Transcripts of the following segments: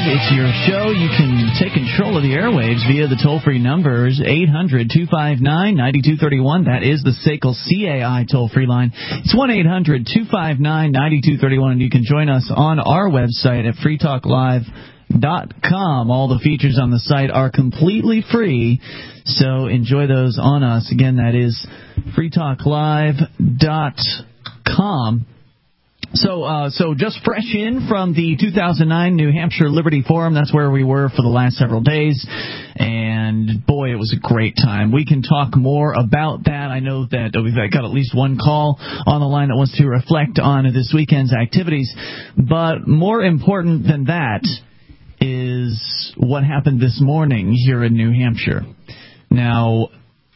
It's your show. You can take control of the airwaves via the toll-free numbers 800-259-9231. That is the SACL CAI toll-free line. It's 1-800-259-9231, and you can join us on our website at freetalklive.com. All the features on the site are completely free, so enjoy those on us. Again, that is freetalklive.com. So just fresh in from the 2009 New Hampshire Liberty Forum. That's where we were for the last several days. And, boy, it was a great time. We can talk more about that. I know that we've got at least one call on the line that wants to reflect on this weekend's activities. But more important than that is what happened this morning here in New Hampshire. Now,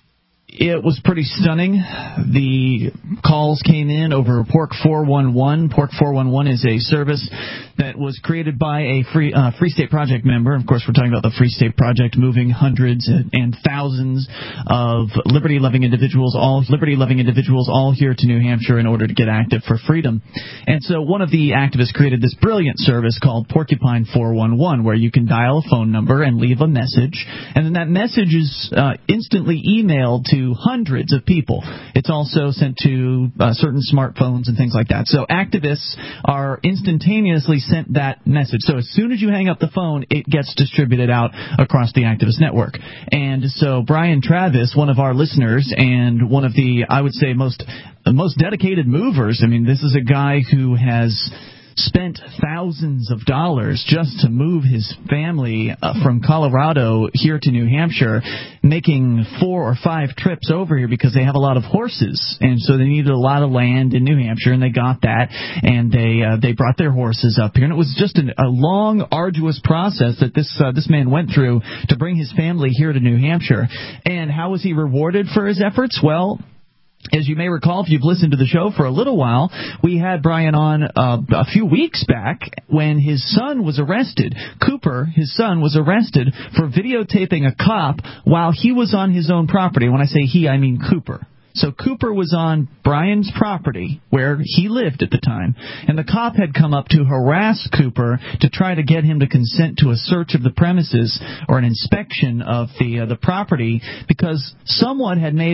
it was pretty stunning. The calls came in over Pork 411. Pork 411 is a service that was created by a Free State Project member. Of course, we're talking about the Free State Project moving hundreds and thousands of liberty-loving individuals, all here to New Hampshire in order to get active for freedom. And so one of the activists created this brilliant service called Porcupine 411, where you can dial a phone number and leave a message, and then that message is instantly emailed to hundreds of people. It's also sent to certain smartphones and things like that. So activists are instantaneously sent that message. So as soon as you hang up the phone, it gets distributed out across the activist network. And so Brian Travis, one of our listeners and one of the, I would say, most dedicated movers. I mean, this is a guy who has spent thousands of dollars just to move his family from Colorado here to New Hampshire, making 4 or 5 trips over here because they have a lot of horses, and so they needed a lot of land in New Hampshire, and they got that, and they brought their horses up here, and it was just a long, arduous process that this man went through to bring his family here to New Hampshire. And how was he rewarded for his efforts? Well, as you may recall, if you've listened to the show for a little while, we had Brian on a few weeks back when his son was arrested. Cooper, his son, was arrested for videotaping a cop while he was on his own property. When I say he, I mean Cooper. So Cooper was on Brian's property where he lived at the time, and the cop had come up to harass Cooper to try to get him to consent to a search of the premises or an inspection of the property because someone had made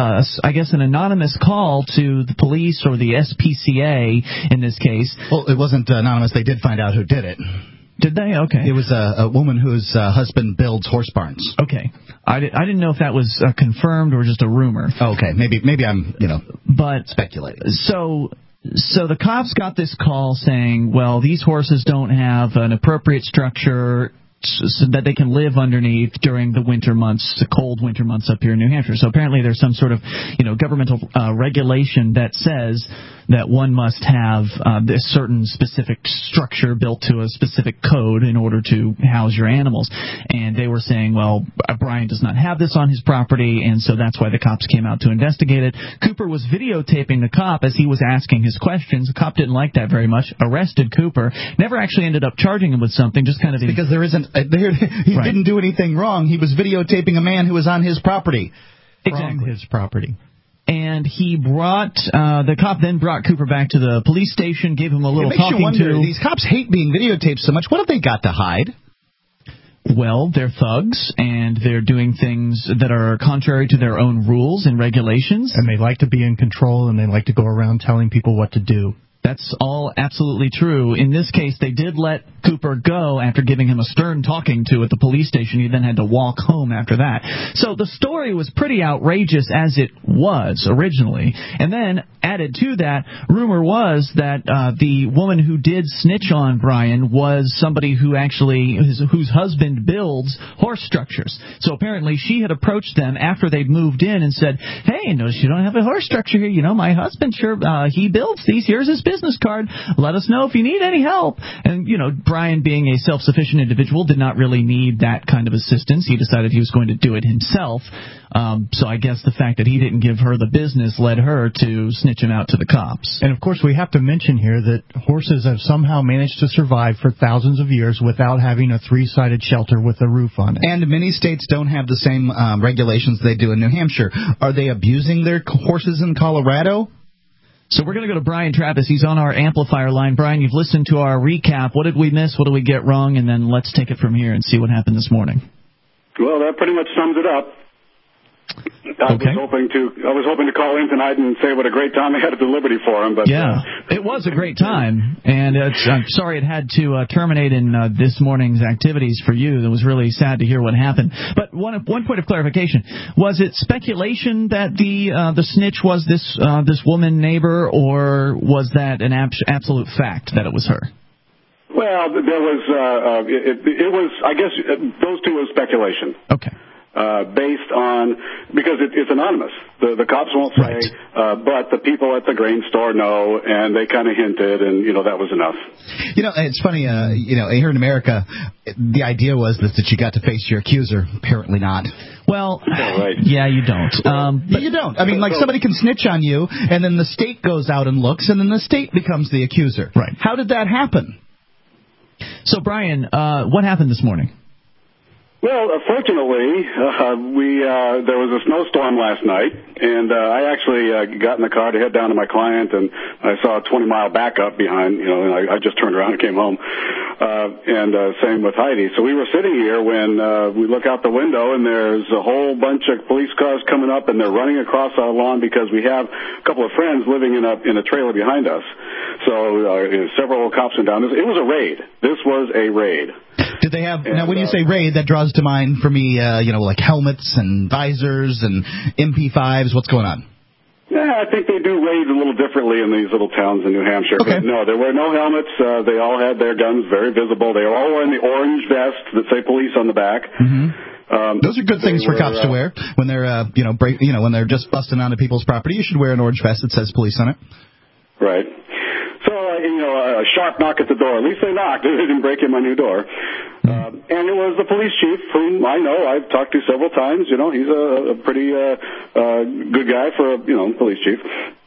an anonymous call to the police or the SPCA in this case. Well, it wasn't anonymous. They did find out who did it. Did they? Okay. It was a woman whose husband builds horse barns. Okay. I didn't know if that was confirmed or just a rumor. Okay. Maybe I'm, speculating. So the cops got this call saying, well, these horses don't have an appropriate structure so that they can live underneath during the winter months, the cold winter months up here in New Hampshire. So apparently there's some sort of, governmental regulation that says that one must have this certain specific structure built to a specific code in order to house your animals. And they were saying, well, Brian does not have this on his property, and so that's why the cops came out to investigate it. Cooper was videotaping the cop as he was asking his questions. The cop didn't like that very much, arrested Cooper, never actually ended up charging him with something, just kind of... Because he didn't do anything wrong. He was videotaping a man who was on his property. Exactly. From his property. And the cop then brought Cooper back to the police station, gave him a little talking to. These cops hate being videotaped so much. What have they got to hide? Well, they're thugs, and they're doing things that are contrary to their own rules and regulations. And they like to be in control, and they like to go around telling people what to do. That's all absolutely true. In this case, they did let Cooper go after giving him a stern talking to at the police station. He then had to walk home after that. So the story was pretty outrageous as it was originally. And then, added to that, rumor was that the woman who did snitch on Brian was somebody who whose husband builds horse structures. So apparently she had approached them after they'd moved in and said, hey, notice you don't have a horse structure here. My husband, he builds these. Here's his business card. Let us know if you need any help. And, Brian, being a self-sufficient individual, did not really need that kind of assistance. He decided he was going to do it himself. So I guess the fact that he didn't give her the business led her to snitch him out to the cops. And, of course, we have to mention here that horses have somehow managed to survive for thousands of years without having a 3-sided shelter with a roof on it. And many states don't have the same regulations they do in New Hampshire. Are they abusing their horses in Colorado? So we're going to go to Brian Travis. He's on our amplifier line. Brian, you've listened to our recap. What did we miss? What did we get wrong? And then let's take it from here and see what happened this morning. Well, that pretty much sums it up. I was hoping to call in tonight and say what a great time I had at the Liberty Forum, but it was a great time, and I'm sorry it had to terminate in this morning's activities for you. It was really sad to hear what happened. But one point of clarification: was it speculation that the snitch was this woman neighbor, or was that an absolute fact that it was her? Well, there was it was, I guess, those two were speculation. Okay. Based on, because it's anonymous. The cops won't say, right. But the people at the grain store know, and they kind of hinted, and, that was enough. It's funny, here in America, the idea was that you got to face your accuser. Apparently not. Well, right. Yeah, you don't. But you don't. I mean, somebody can snitch on you, and then the state goes out and looks, and then the state becomes the accuser. Right. How did that happen? So, Brian, what happened this morning? Well, fortunately, there was a snowstorm last night, and I actually got in the car to head down to my client, and I saw a 20-mile backup behind, and I just turned around and came home, and same with Heidi. So we were sitting here when we look out the window, and there's a whole bunch of police cars coming up, and they're running across our lawn because we have a couple of friends living in a trailer behind us. So several cops went down. It was a raid. This was a raid. Did they have, now when you say raid, that draws to mind for me, like helmets and visors and MP5s. What's going on? Yeah, I think they do raids a little differently in these little towns in New Hampshire. Okay. But no, there were no helmets. They all had their guns very visible. They were all wearing the orange vests that say police on the back. Mm-hmm. Those are good things for cops to wear when they're, when they're just busting onto people's property. You should wear an orange vest that says police on it. Right. So, a sharp knock at the door. At least they knocked. They didn't break in my new door. And it was the police chief, whom I know I've talked to several times. He's a pretty good guy for a police chief.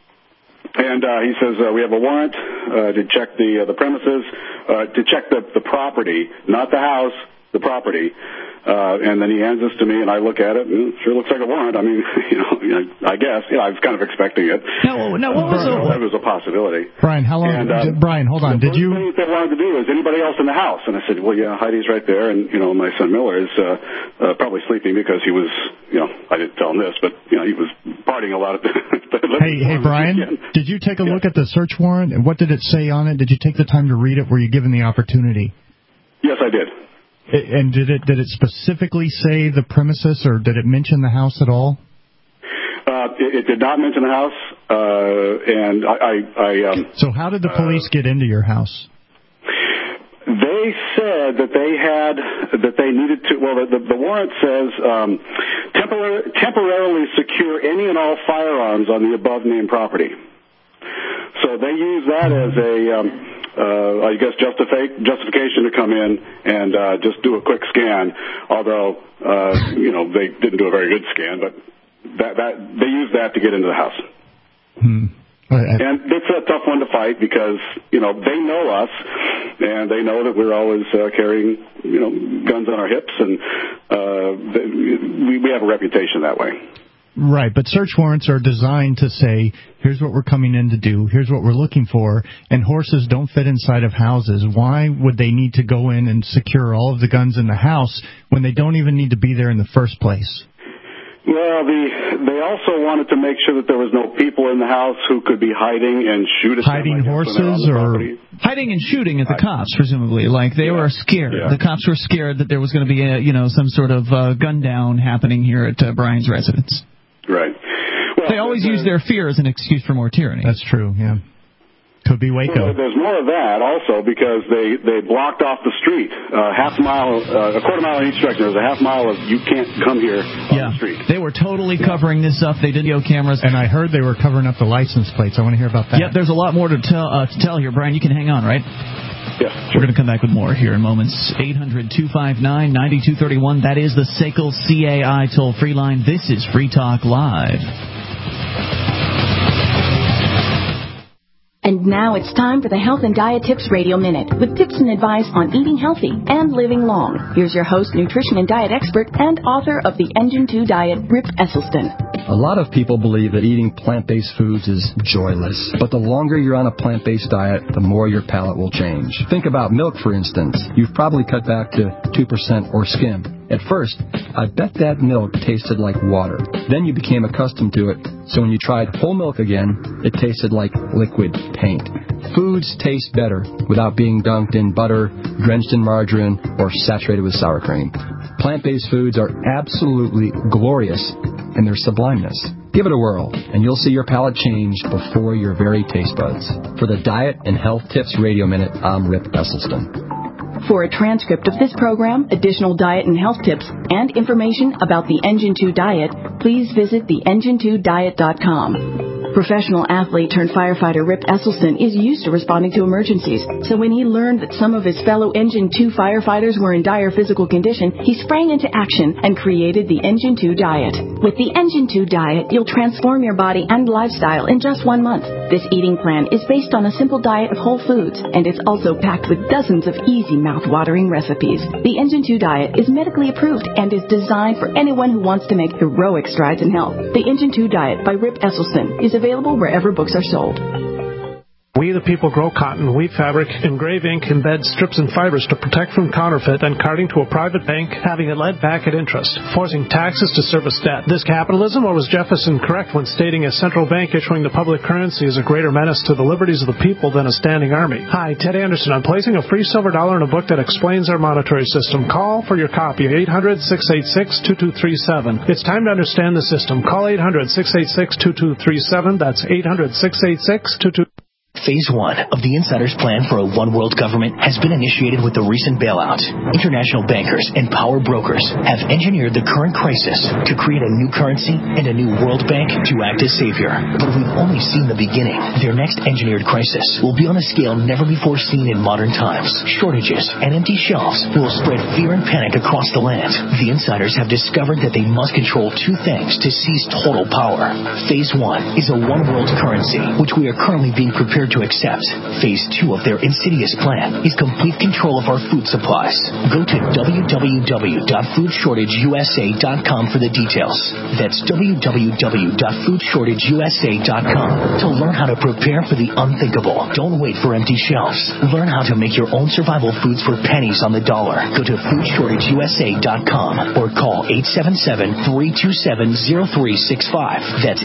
And he says we have a warrant to check the premises, to check the property, not the house, the property. And then he hands this to me, and I look at it, and it sure looks like a warrant. I mean, I guess, I was kind of expecting it. No, what was it? That was a possibility. Brian, how long? Brian, hold on. The first thing they wanted to do is anybody else in the house, and I said, well, yeah, Heidi's right there, and my son Miller is probably sleeping because he was, I didn't tell him this, but he was partying a lot. Hey, Brian, did you take a look at the search warrant, and what did it say on it? Did you take the time to read it? Were you given the opportunity? Yes, I did. And did it specifically say the premises, or did it mention the house at all? It did not mention the house, and I. So how did the police get into your house? They said that they needed to. Well, the warrant says temporarily secure any and all firearms on the above named property. So they use that as a. I guess justification to come in and just do a quick scan. Although they didn't do a very good scan, but that they used that to get into the house. And it's a tough one to fight because they know us and they know that we're always carrying guns on our hips, and we have a reputation that way. Right, but search warrants are designed to say, here's what we're coming in to do, here's what we're looking for, and horses don't fit inside of houses. Why would they need to go in and secure all of the guns in the house when they don't even need to be there in the first place? Well, they also wanted to make sure that there was no people in the house who could be hiding and shoot at hiding horses or hiding and shooting at the cops, presumably. Like they were scared. Yeah. The cops were scared that there was going to be some sort of gun down happening here at Brian's residence. Right. Well, they always use their fear as an excuse for more tyranny. That's true, yeah. Could be Waco. Well, there's more of that also because they blocked off the street. Half a mile, a quarter mile in each direction. There's a half mile of you can't come here on the street. They were totally covering this up. They did video cameras. And I heard they were covering up the license plates. I want to hear about that. Yep, there's a lot more to tell here. Brian, you can hang on, right? Yes. We're going to come back with more here in moments. 800-259-9231. That is the SACL CAI toll-free line. This is Free Talk Live. And now it's time for the Health and Diet Tips Radio Minute with tips and advice on eating healthy and living long. Here's your host, nutrition and diet expert, and author of the Engine 2 Diet, Rip Esselstyn. A lot of people believe that eating plant-based foods is joyless, but the longer you're on a plant-based diet, the more your palate will change. Think about milk, for instance. You've probably cut back to 2% or skim. At first, I bet that milk tasted like water. Then you became accustomed to it, so when you tried whole milk again, it tasted like liquid paint. Foods taste better without being dunked in butter, drenched in margarine, or saturated with sour cream. Plant-based foods are absolutely glorious in their sublimeness. Give it a whirl, and you'll see your palate change before your very taste buds. For the Diet and Health Tips Radio Minute, I'm Rip Esselstyn. For a transcript of this program, additional diet and health tips, and information about the Engine 2 diet, please visit theengine2diet.com. Professional athlete turned firefighter Rip Esselstyn is used to responding to emergencies, so when he learned that some of his fellow Engine 2 firefighters were in dire physical condition, he sprang into action and created the Engine 2 diet. With the Engine 2 diet, you'll transform your body and lifestyle in just 1 month. This eating plan is based on a simple diet of whole foods, and it's also packed with dozens of easy mouth-watering recipes. The Engine 2 diet is medically approved and is designed for anyone who wants to make heroic strides in health. The Engine 2 diet by Rip Esselstyn is available wherever books are sold. We the people grow cotton, weave fabric, engrave ink, embed strips and fibers to protect from counterfeit and carting to a private bank having it lent back at interest, forcing taxes to service debt. This capitalism, or was Jefferson correct when stating a central bank issuing the public currency is a greater menace to the liberties of the people than a standing army? Hi, Ted Anderson. I'm placing a free silver dollar in a book that explains our monetary system. Call for your copy, 800-686-2237. It's time to understand the system. Call 800-686-2237. That's 800-686-2237. Phase 1 of the Insider's plan for a one-world government has been initiated with the recent bailout. International bankers and power brokers have engineered the current crisis to create a new currency and a new world bank to act as savior. But we've only seen the beginning. Their next engineered crisis will be on a scale never before seen in modern times. Shortages and empty shelves will spread fear and panic across the land. The Insiders have discovered that they must control two things to seize total power. Phase 1 is a one-world currency, which we are currently being prepared to accept. Phase 2 of their insidious plan is complete control of our food supplies. Go to www.foodshortageusa.com for the details. That's www.foodshortageusa.com to learn how to prepare for the unthinkable. Don't wait for empty shelves. Learn how to make your own survival foods for pennies on the dollar. Go to foodshortageusa.com or call 877-327-0365. That's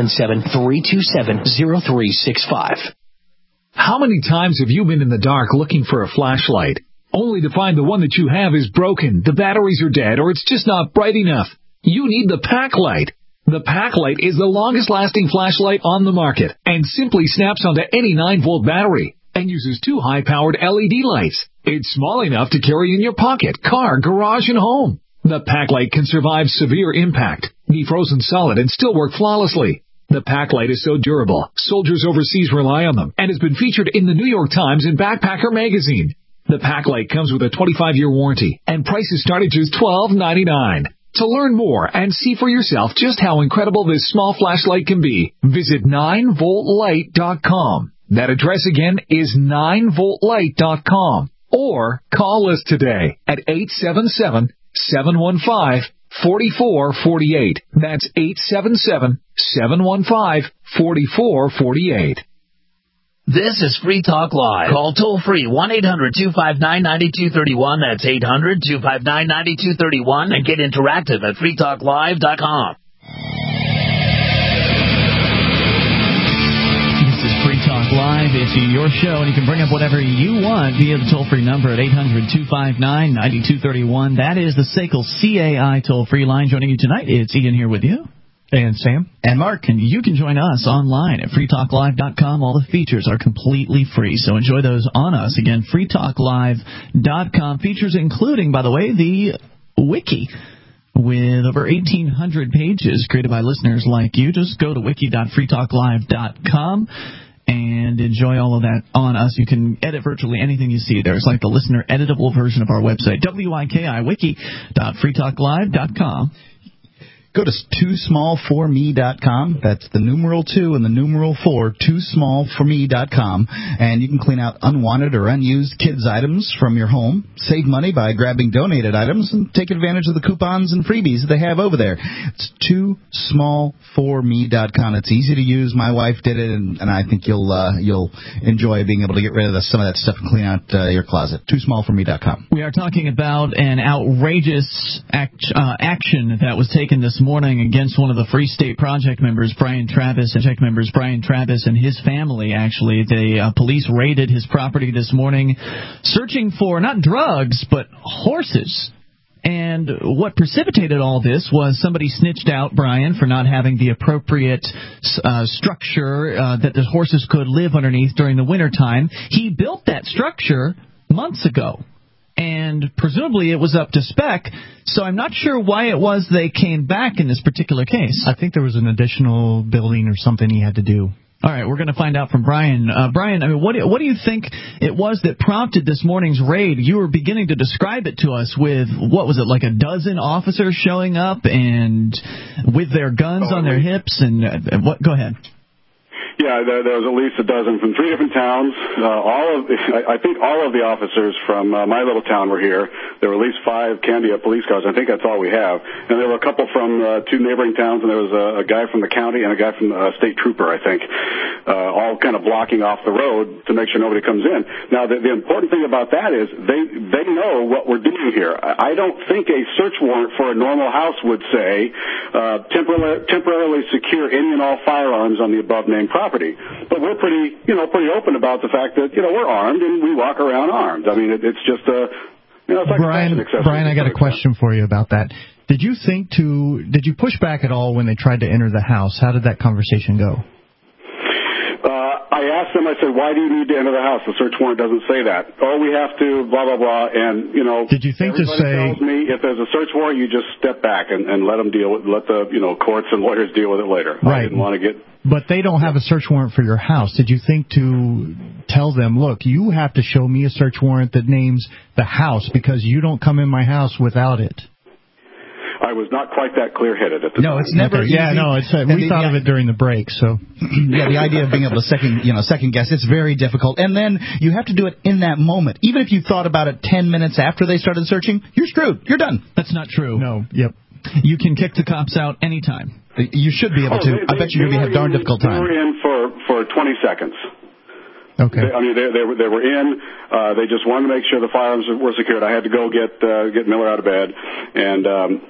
877-327-0365. How many times have you been in the dark looking for a flashlight, only to find the one that you have is broken, the batteries are dead, or it's just not bright enough? You need the Packlight. The Packlight is the longest-lasting flashlight on the market and simply snaps onto any 9-volt battery and uses 2 high-powered LED lights. It's small enough to carry in your pocket, car, garage, and home. The Packlight can survive severe impact, be frozen solid, and still work flawlessly. The Packlight is so durable, soldiers overseas rely on them, and has been featured in the New York Times and Backpacker magazine. The Packlight comes with a 25-year warranty, and prices start at just $12.99. To learn more and see for yourself just how incredible this small flashlight can be, visit 9voltlight.com. That address again is 9voltlight.com. Or call us today at 877-715-4448. That's 877-715-4448. This is Free Talk Live. Call toll-free 1-800-259-9231. That's 800-259-9231. And get interactive at freetalklive.com. This is Free Talk Live. It's your show, and you can bring up whatever you want via the toll-free number at 800-259-9231. That is the SACL CAI toll-free line. Joining you tonight, it's Ian here with you. And Sam. And Mark. And you can join us online at freetalklive.com. All the features are completely free, so enjoy those on us. Again, freetalklive.com. Features including, by the way, the wiki with over 1,800 pages created by listeners like you. Just go to wiki.freetalklive.com and enjoy all of that on us. You can edit virtually anything you see there. It's like the listener editable version of our website, WIKI, wiki.freetalklive.com. Go to toosmallforme.com. That's the numeral 2 and the numeral 4, toosmallforme.com. And you can clean out unwanted or unused kids' items from your home. Save money by grabbing donated items and take advantage of the coupons and freebies that they have over there. It's toosmallforme.com. It's easy to use. My wife did it, and I think you'll enjoy being able to get rid of some of that stuff and clean out your closet. toosmallforme.com. We are talking about an outrageous action that was taken this morning against one of the Free State Project members, Brian Travis, and his family, actually. The police raided his property this morning, searching for not drugs, but horses. And what precipitated all this was somebody snitched out Brian for not having the appropriate structure that the horses could live underneath during the wintertime. He built that structure months ago, and presumably it was up to spec, so I'm not sure why it was they came back in this particular case. I think there was an additional building or something he had to do. All right, we're going to find out from Brian. Brian, I mean, what do you think it was that prompted this morning's raid? You were beginning to describe it to us with, what was it, like a dozen officers showing up and with their guns on their hips and what? Go ahead. Yeah, there was at least a dozen from 3 different towns. I think all of the officers from my little town were here. There were at least 5 Candia police cars. I think that's all we have. And there were a couple from 2 neighboring towns, and there was a guy from the county and a guy from a state trooper, I think, all kind of blocking off the road to make sure nobody comes in. Now, the important thing about that is they know what we're doing here. I don't think a search warrant for a normal house would say temporarily secure any and all firearms on the above-named property. But we're pretty open about the fact that, we're armed and we walk around armed. I mean, it's just it's like Brian, I got a question for you about that. Did you push back at all when they tried to enter the house? How did that conversation go? I asked them, I said, why do you need to enter the house? The search warrant doesn't say that. Oh, we have to, blah, blah, blah. And, did you think everybody tells me if there's a search warrant, you just step back and let them let the, courts and lawyers deal with it later. Right. I didn't want to get... But they don't have a search warrant for your house. Did you think to tell them, look, you have to show me a search warrant that names the house because you don't come in my house without it? I was not quite that clear-headed at the time. No, it's never easy. Yeah, no, we thought of it during the break, so... Yeah, the idea of being able to second guess, it's very difficult. And then you have to do it in that moment. Even if you thought about it 10 minutes after they started searching, you're screwed. You're done. That's not true. No, yep. You can kick the cops out anytime. You should be able to. I bet you're going to have a darn difficult time. They were in for 20 seconds. Okay. They were in. They just wanted to make sure the firearms were secured. I had to go get Miller out of bed, and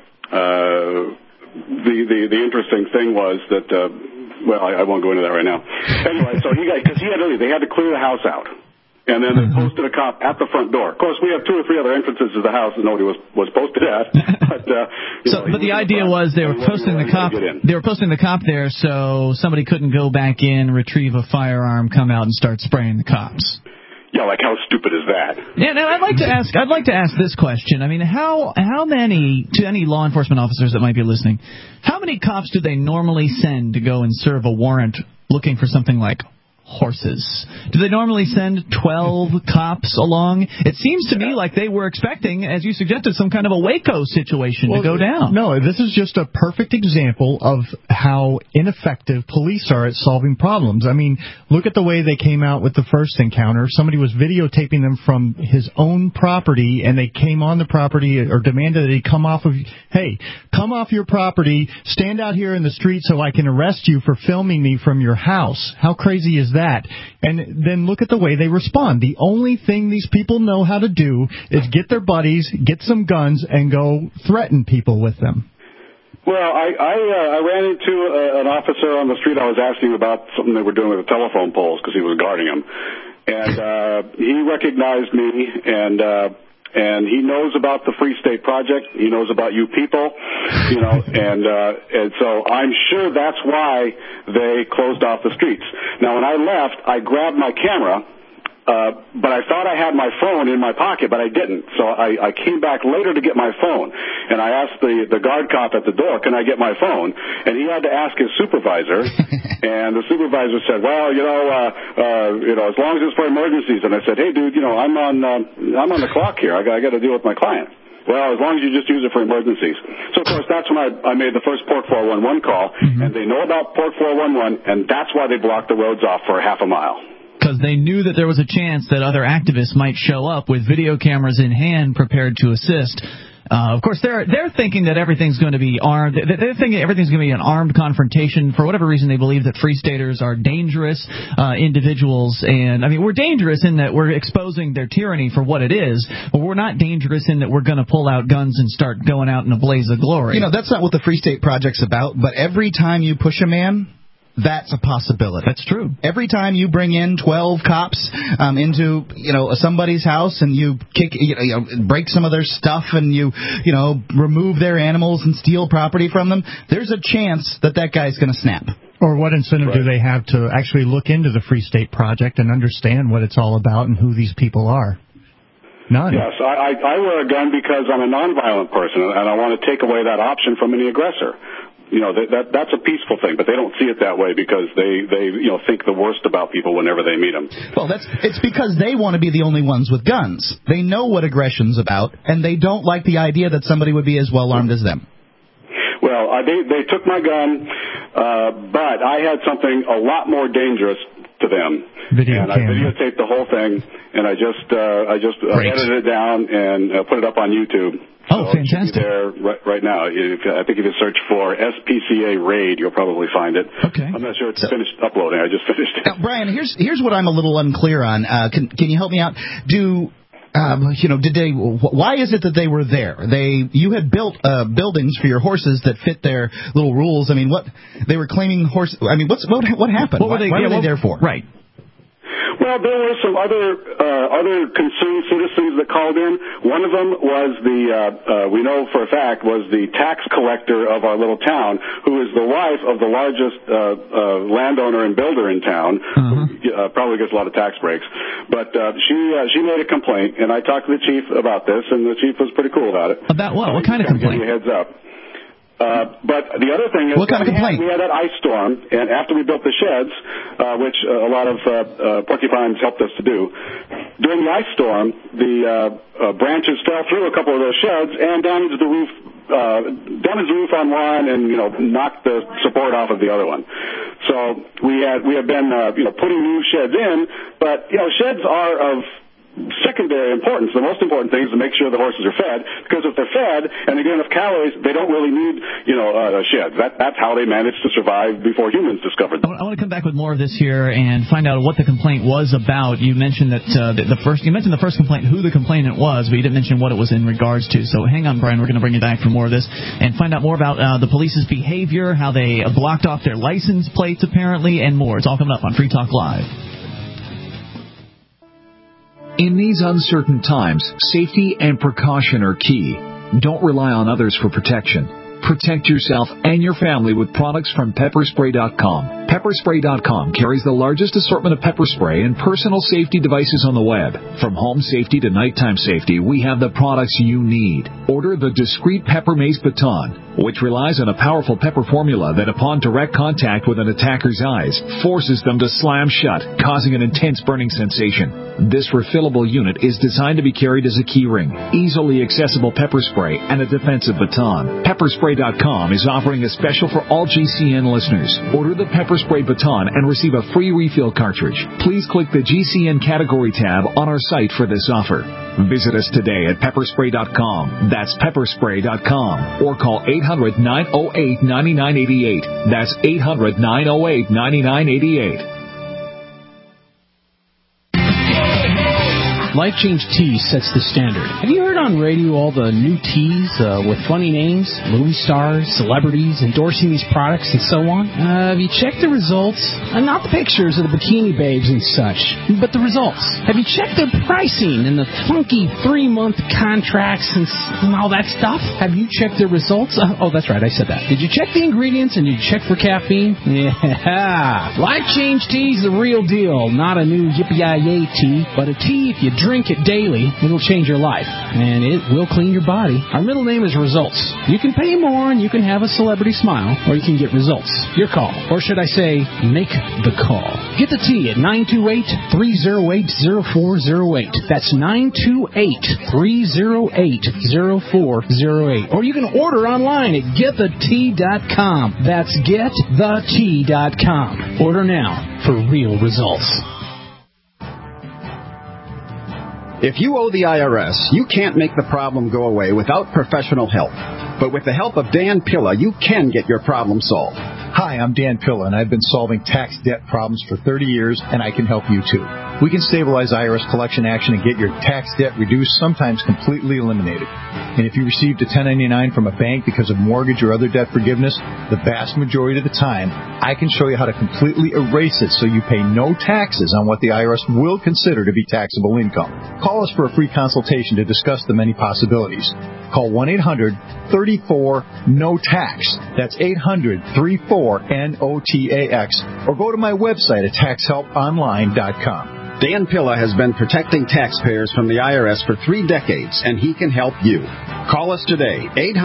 the interesting thing was that I won't go into that right now. Anyway, so they had to clear the house out. And then they posted a cop at the front door. Of course, we have 2 or 3 other entrances to the house that nobody was posted at. But the idea was they were posting the cop. They were posting the cop there so somebody couldn't go back in, retrieve a firearm, come out, and start spraying the cops. Yeah, like how stupid is that? Yeah, now I'd like to ask this question. I mean, how many, to any law enforcement officers that might be listening, how many cops do they normally send to go and serve a warrant looking for something like horses? Do they normally send 12 cops along? It seems to me like they were expecting, as you suggested, some kind of a Waco situation to go down. No, this is just a perfect example of how ineffective police are at solving problems. I mean, look at the way they came out with the first encounter. Somebody was videotaping them from his own property, and they came on the property or demanded that he come off your property, stand out here in the street so I can arrest you for filming me from your house. How crazy is that? And then look at the way they respond. The only thing these people know how to do is get their buddies, get some guns, and go threaten people with them. Well, I ran into an officer on the street. I was asking about something they were doing with the telephone poles because he was guarding them. And he recognized me, and he knows about the Free State Project. He knows about you people, and so I'm sure that's why they closed off the streets. Now, when I left, I grabbed my camera, but I thought I had my phone in my pocket, but I didn't. So I came back later to get my phone, and I asked the guard cop at the door, can I get my phone? And he had to ask his supervisor, and the supervisor said, well, as long as it's for emergencies. And I said, hey, dude, I'm on the clock here. I got to deal with my client. Well, as long as you just use it for emergencies. So, of course, that's when I made the first Port 411 call, and they know about Port 411, and that's why they blocked the roads off for half a mile. Because they knew that there was a chance that other activists might show up with video cameras in hand prepared to assist. Of course, they're thinking that everything's going to be armed. They're thinking everything's going to be an armed confrontation. For whatever reason, they believe that Free Staters are dangerous individuals. And, I mean, we're dangerous in that we're exposing their tyranny for what it is, but we're not dangerous in that we're going to pull out guns and start going out in a blaze of glory. You know, that's not what the Free State Project's about, but every time you push a man, that's a possibility. That's true. Every time you bring in 12 cops into somebody's house and you break some of their stuff and you remove their animals and steal property from them, there's a chance that guy's going to snap. Or what incentive do they have to actually look into the Free State Project and understand what it's all about and who these people are? None. Yes, I wear a gun because I'm a nonviolent person and I want to take away that option from any aggressor. You know, that's a peaceful thing, but they don't see it that way because they think the worst about people whenever they meet them. Well, it's because they want to be the only ones with guns. They know what aggression's about, and they don't like the idea that somebody would be as well armed as them. Well, they took my gun, but I had something a lot more dangerous to them. I videotaped the whole thing, and I just edited it down and put it up on YouTube. Oh, so fantastic. It should be there right now. I think if you search for SPCA RAID, you'll probably find it. Okay. I'm not sure it's finished uploading. I just finished it. Now, Brian, here's what I'm a little unclear on. Can you help me out? Why is it that they were there? You had built buildings for your horses that fit their little rules. I mean, what they were claiming what happened? What were they, why were they there for? Right. Well, there were some other concerned citizens that called in. One of them was we know for a fact, was the tax collector of our little town, who is the wife of the largest landowner and builder in town, who probably gets a lot of tax breaks. But she made a complaint, and I talked to the chief about this, and the chief was pretty cool about it. About what? What kind of complaint? Give you a heads up. But the other thing is, what kind of complaint? We had that ice storm, and after we built the sheds, which a lot of porcupines helped us to do, during the ice storm, the branches fell through a couple of those sheds and damaged the roof on one, and knocked the support off of the other one. So we have been putting new sheds in, but sheds are of secondary importance. The most important thing is to make sure the horses are fed, because if they're fed and they get enough calories, they don't really need sheds. That's how they managed to survive before humans discovered them. I want to come back with more of this here and find out what the complaint was about. You mentioned that you mentioned the first complaint, who the complainant was, but you didn't mention what it was in regards to. So hang on, Brian. We're going to bring you back for more of this and find out more about the police's behavior, how they blocked off their license plates apparently, and more. It's all coming up on Free Talk Live. In these uncertain times, safety and precaution are key. Don't rely on others for protection. Protect yourself and your family with products from Pepperspray.com. Pepperspray.com carries the largest assortment of pepper spray and personal safety devices on the web. From home safety to nighttime safety, we have the products you need. Order the Discreet Pepper Mace Baton, which relies on a powerful pepper formula that, upon direct contact with an attacker's eyes, forces them to slam shut, causing an intense burning sensation. This refillable unit is designed to be carried as a keyring, easily accessible pepper spray, and a defensive baton. Pepperspray.com is offering a special for all GCN listeners. Order the Pepper Spray Baton and receive a free refill cartridge. Please click the GCN category tab on our site for this offer. Visit us today at Pepperspray.com. That's Pepperspray.com. Or call 800-908-9988. That's 800-908-9988. Life Change Teas sets the standard. Have you heard on radio all the new teas with funny names, movie stars, celebrities endorsing these products and so on? Have you checked the results? Not the pictures of the bikini babes and such, but the results. Have you checked their pricing and the funky 3-month contracts and all that stuff? Have you checked their results? Oh, that's right, I said that. Did you check the ingredients and did you check for caffeine? Yeah. Life Change Tea is the real deal. Not a new yippee-yi-yay tea, but a tea if you drink it daily, it'll change your life, and it will clean your body. Our middle name is Results. You can pay more and you can have a celebrity smile, or you can get results. Your call. Or should I say, make the call. Get the tea at 928-308-0408. That's 928-308-0408. Or you can order online at getthetea.com. That's getthetea.com. Order now for real results. If you owe the IRS, you can't make the problem go away without professional help. But with the help of Dan Pilla, you can get your problem solved. Hi, I'm Dan Pilla, and I've been solving tax debt problems for 30 years, and I can help you too. We can stabilize IRS collection action and get your tax debt reduced, sometimes completely eliminated. And if you received a 1099 from a bank because of mortgage or other debt forgiveness, the vast majority of the time, I can show you how to completely erase it so you pay no taxes on what the IRS will consider to be taxable income. Call us for a free consultation to discuss the many possibilities. Call 1-800-34-NO-TAX. That's 800-34-NOTAX. Or go to my website at taxhelponline.com. Dan Pilla has been protecting taxpayers from the IRS for 3 decades, and he can help you. Call us today,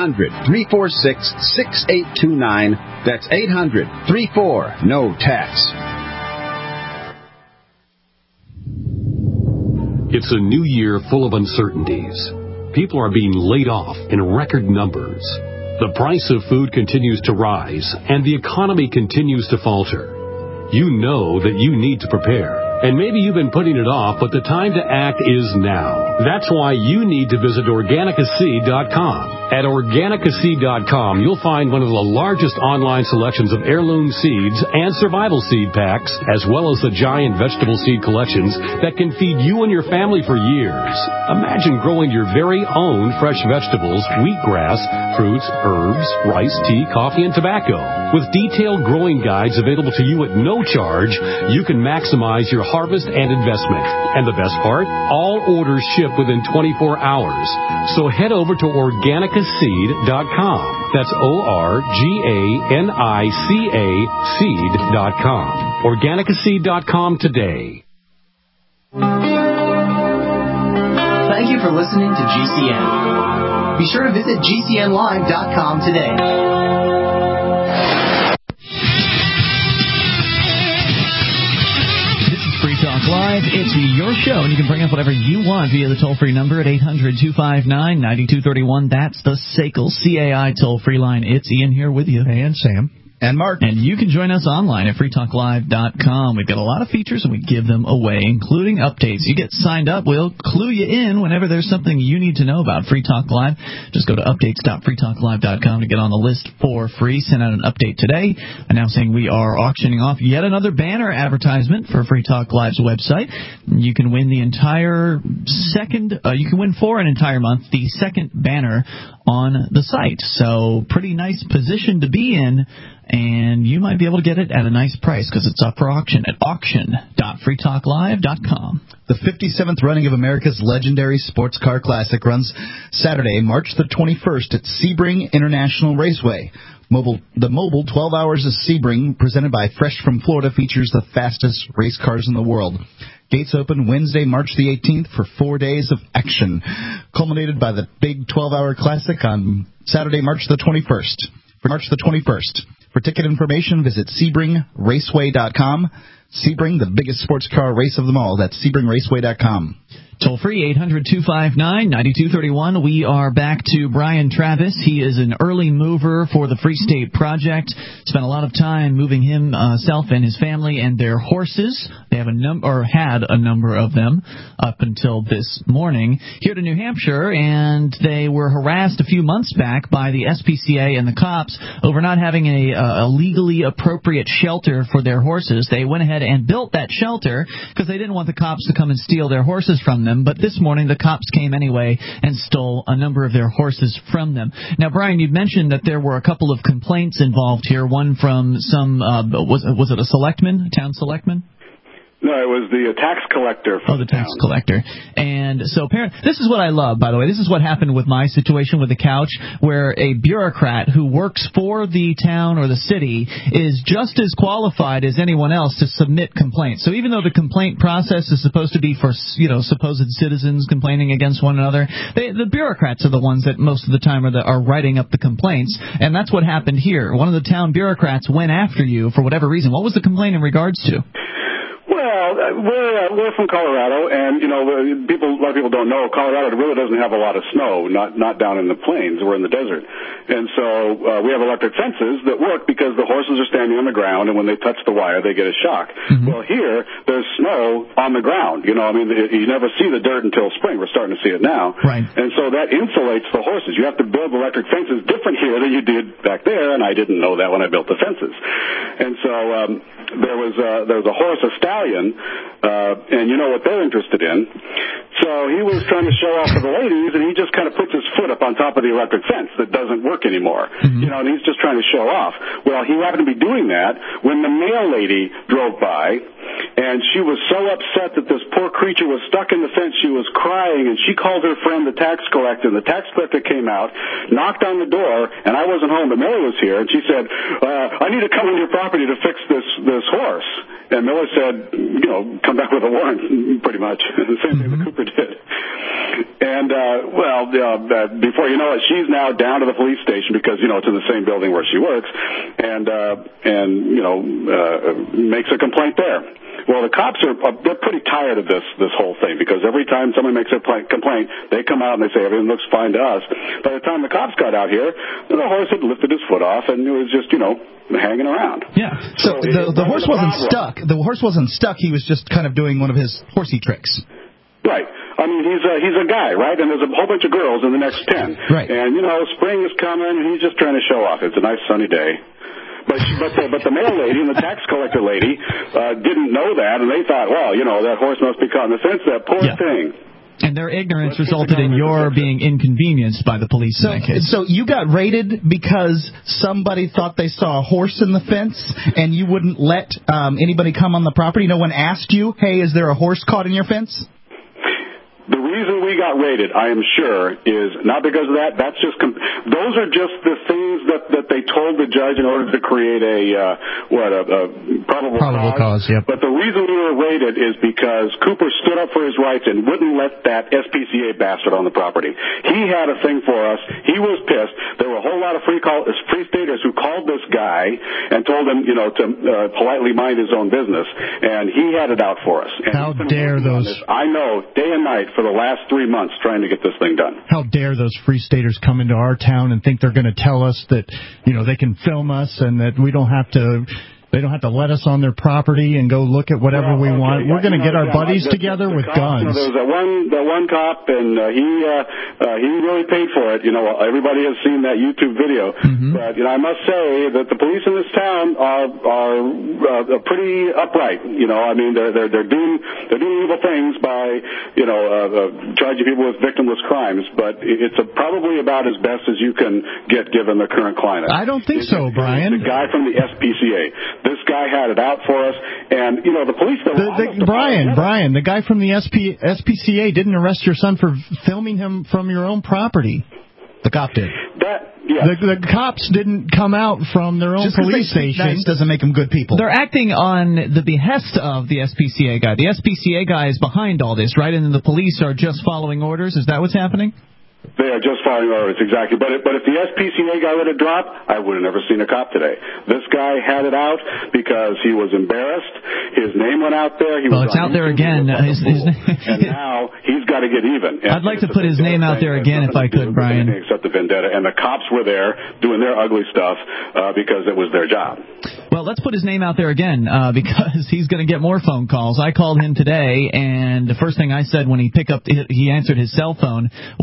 800-346-6829. That's 800-34-NO-TAX. It's a new year full of uncertainties. People are being laid off in record numbers. The price of food continues to rise, and the economy continues to falter. You know that you need to prepare. And maybe you've been putting it off, but the time to act is now. That's why you need to visit Organicaseed.com. At Organicaseed.com, you'll find one of the largest online selections of heirloom seeds and survival seed packs, as well as the giant vegetable seed collections that can feed you and your family for years. Imagine growing your very own fresh vegetables, wheatgrass, fruits, herbs, rice, tea, coffee, and tobacco. With detailed growing guides available to you at no charge, you can maximize your harvest and investment. And the best part? All orders ship within 24 hours. So head over to Organicaseed.com. That's Organicaca seed.com. Organicaseed.com today. Thank you for listening to GCN. Be sure to visit GCNlive.com today. Talk Live. It's your show, and you can bring up whatever you want via the toll-free number at 800-259-9231. That's the SACL CAI toll-free line. It's Ian here with you. And Sam. And Mark. And you can join us online at freetalklive.com. We've got a lot of features, and we give them away, including updates. You get signed up, we'll clue you in whenever there's something you need to know about Free Talk Live. Just go to updates.freetalklive.com to get on the list for free. Send out an update today announcing we are auctioning off yet another banner advertisement for Free Talk Live's website. You can win the entire you can win for an entire month the second banner on the site. So pretty nice position to be in, and you might be able to get it at a nice price because it's up for auction at auction.freetalklive.com. The 57th running of America's legendary sports car classic runs Saturday, March the 21st at Sebring International Raceway. The mobile 12 Hours of Sebring, presented by Fresh from Florida, features the fastest race cars in the world. Gates open Wednesday, March the 18th for 4 days of action, culminated by the big 12-hour classic on Saturday, March the 21st. For ticket information, visit SebringRaceway.com. Sebring, the biggest sports car race of them all. That's SebringRaceway.com. Toll free, 800-259-9231. We are back to Brian Travis. He is an early mover for the Free State Project. Spent a lot of time moving himself and his family and their horses. They have had a number of them up until this morning here to New Hampshire, and they were harassed a few months back by the SPCA and the cops over not having a legally appropriate shelter for their horses. They went ahead and built that shelter because they didn't want the cops to come and steal their horses from them. But this morning, the cops came anyway and stole a number of their horses from them. Now, Brian, you mentioned that there were a couple of complaints involved here. One from some, was it a selectman, a town selectman? No, it was the tax collector. Oh, the tax collector. And so this is what I love, by the way. This is what happened with my situation with the couch, where a bureaucrat who works for the town or the city is just as qualified as anyone else to submit complaints. So even though the complaint process is supposed to be for, supposed citizens complaining against one another, the bureaucrats are the ones that most of the time are writing up the complaints. And that's what happened here. One of the town bureaucrats went after you for whatever reason. What was the complaint in regards to? Well, we're from Colorado, and a lot of people don't know Colorado really doesn't have a lot of snow, not down in the plains. We're in the desert, and so we have electric fences that work because the horses are standing on the ground, and when they touch the wire, they get a shock. Mm-hmm. Well, here there's snow on the ground. You never see the dirt until spring. We're starting to see it now, right? And so that insulates the horses. You have to build electric fences different here than you did back there, and I didn't know that when I built the fences. And so there was a horse, a stallion, and you know what they're interested in. So he was trying to show off for the ladies, and he just kind of puts his foot up on top of the electric fence that doesn't work anymore. Mm-hmm. And he's just trying to show off. Well, he happened to be doing that when the mail lady drove by, and she was so upset that this poor creature was stuck in the fence. She was crying, and she called her friend, the tax collector, and the tax collector came out, knocked on the door, and I wasn't home, but Miller was here, and she said, I need to come on your property to fix this horse. And Miller said, come back with a warrant, pretty much. The same thing that Cooper did. And, before you know it, she's now down to the police station because, it's in the same building where she works, and makes a complaint there. Well, the cops they're pretty tired of this whole thing because every time someone makes a complaint, they come out and they say everything looks fine to us. By the time the cops got out here, the horse had lifted his foot off and it was just, hanging around. Yeah. So the horse wasn't stuck. The horse wasn't stuck. He was just kind of doing one of his horsey tricks. Right. I mean, he's a guy, right? And there's a whole bunch of girls in the next 10. Right. And, spring is coming and he's just trying to show off. It's a nice sunny day. But the mail lady and the tax collector lady didn't know that, and they thought, well, that horse must be caught in the fence. That poor thing. And their ignorance resulted in your being inconvenienced by the police in that case. So you got raided because somebody thought they saw a horse in the fence, and you wouldn't let anybody come on the property? No one asked you, hey, is there a horse caught in your fence? The reason we got raided, I am sure, is not because of that. That's just those are just the things that they told the judge in order to create a probable cause. Yep. But the reason we were raided is because Cooper stood up for his rights and wouldn't let that SPCA bastard on the property. He had a thing for us. He was pissed. There were a whole lot of free staters who called this guy and told him, to politely mind his own business, and he had it out for us. And how dare those? I know, day and night for the last 3 months trying to get this thing done. How dare those free staters come into our town and think they're going to tell us that, they can film us and that they don't have to let us on their property and go look at whatever we want. We're going to get our buddies together with guns. There was that one cop, and he really paid for it. Everybody has seen that YouTube video. Mm-hmm. But I must say that the police in this town are pretty upright. They're doing evil things by charging people with victimless crimes. But it's probably about as best as you can get given the current climate. I don't think so, Brian. The guy from the SPCA. This guy had it out for us, and the police. Brian, the guy from the SPCA didn't arrest your son for filming him from your own property. The cop did. The cops didn't come out from their own police station. Nice doesn't make them good people. They're acting on the behest of the SPCA guy. The SPCA guy is behind all this, right? And then the police are just following orders. Is that what's happening? They are just following orders, exactly. But if the SPCA guy would have dropped, I would have never seen a cop today. This guy had it out because he was embarrassed. His name went out there. It's out there again. And now he's got to get even. I'd like to put his name out there again if I could, Brian. Except the vendetta. And the cops were there doing their ugly stuff because it was their job. Well, let's put his name out there again because he's going to get more phone calls. I called him today, and the first thing I said when he answered his cell phone was,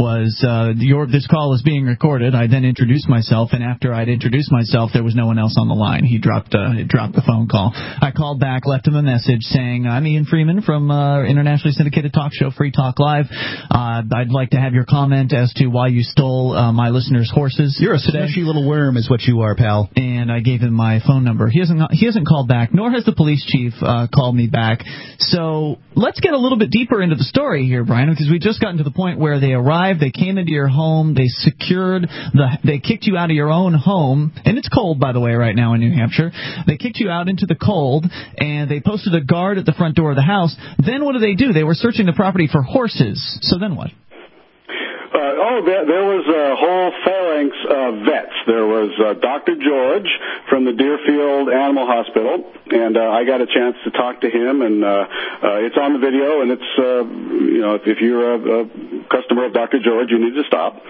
this call is being recorded. I then introduced myself, and after I'd introduced myself, there was no one else on the line. He dropped the phone call. I called back, left him a message saying, I'm Ian Freeman from internationally syndicated talk show Free Talk Live. I'd like to have your comment as to why you stole my listeners' horses. You're a smushy little worm is what you are, pal. And I gave him my phone number. He hasn't called back, nor has the police chief called me back. So let's get a little bit deeper into the story here, Brian, because we just gotten to the point where they arrived, they came into your home, they kicked you out of your own home, and it's cold, by the way, right now in New Hampshire. They kicked you out into the cold, and they posted a guard at the front door of the house. Then what do? They were searching the property for horses. So then what? There was a whole phalanx of vets. There was Dr. George from the Deerfield Animal Hospital, and I got a chance to talk to him, and it's on the video, and it's, if you're a customer of Dr. George, you need to stop.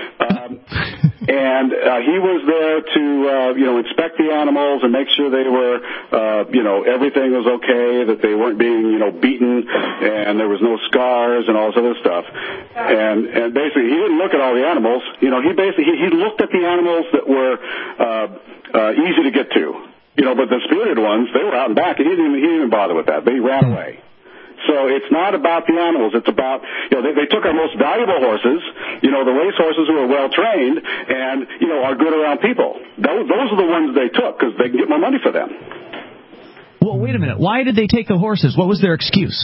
And he was there to, inspect the animals and make sure they were, everything was okay, that they weren't being, beaten, and there was no scars and all this other stuff. And basically, he didn't look at all the animals. He looked at the animals that were easy to get to. But the spirited ones, they were out and back, and he didn't even bother with that. They ran away. So it's not about the animals. It's about, they took our most valuable horses, the race horses who are well trained and, are good around people. Those are the ones they took because they can get more money for them. Well, wait a minute. Why did they take the horses? What was their excuse?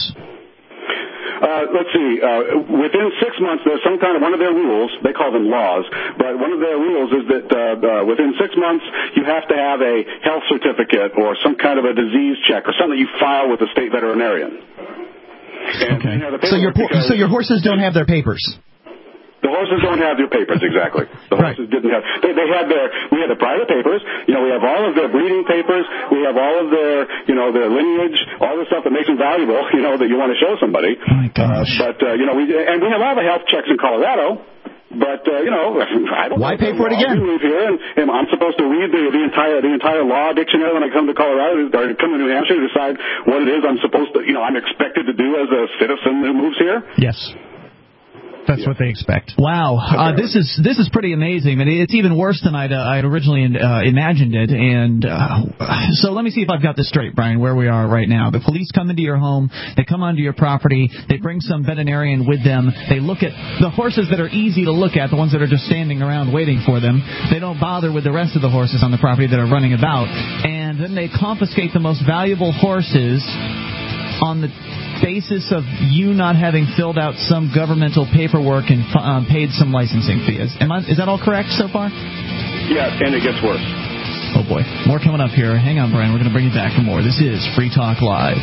Let's see. Within 6 months, there's some kind of one of their rules. They call them laws, but one of their rules is that within 6 months, you have to have a health certificate or some kind of a disease check or something you file with the state veterinarian. And, okay. So your horses don't have their papers. The horses don't have their papers, exactly. The horses didn't have. We had the private papers. We have all of their breeding papers. We have all of their, their lineage, all the stuff that makes them valuable. That you want to show somebody. Oh my gosh. We have all the health checks in Colorado. But I don't. Why pay for it again? We live here, and I'm supposed to read the entire law dictionary when I come to Colorado or come to New Hampshire to decide what it is I'm supposed to. I'm expected to do as a citizen who moves here. Yes. That's what they expect. Wow, this is pretty amazing. I mean, it's even worse than I'd originally imagined it. And so let me see if I've got this straight, Brian. Where we are right now, the police come into your home, they come onto your property, they bring some veterinarian with them. They look at the horses that are easy to look at, the ones that are just standing around waiting for them. They don't bother with the rest of the horses on the property that are running about, and then they confiscate the most valuable horses on the basis of you not having filled out some governmental paperwork and paid some licensing fee. Is that all correct so far? Yes, and it gets worse. Oh, boy. More coming up here. Hang on, Brian. We're going to bring you back for more. This is Free Talk Live.